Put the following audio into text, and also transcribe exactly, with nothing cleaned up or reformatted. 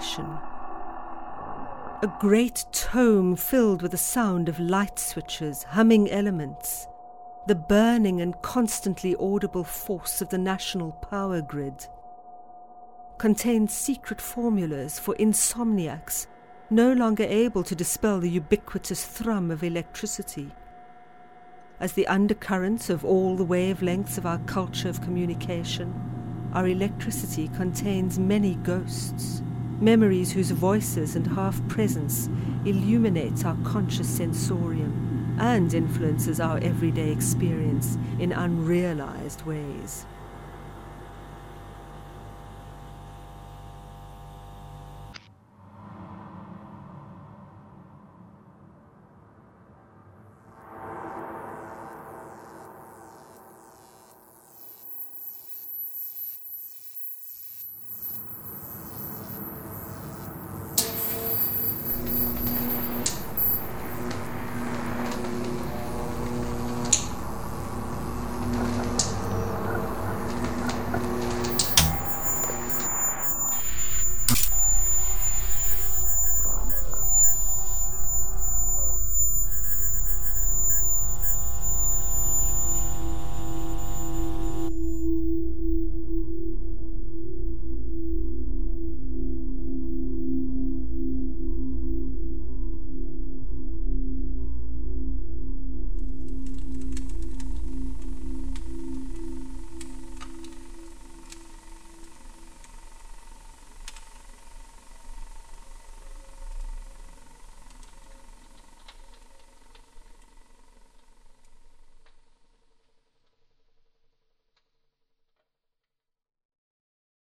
imagination. A great tome filled with the sound of light switches, humming elements, the burning and constantly audible force of the national power grid, contains secret formulas for insomniacs no longer able to dispel the ubiquitous thrum of electricity. As the undercurrents of all the wavelengths of our culture of communication, our electricity contains many ghosts, memories whose voices and half-presence illuminate our conscious sensorium and influences our everyday experience in unrealized ways.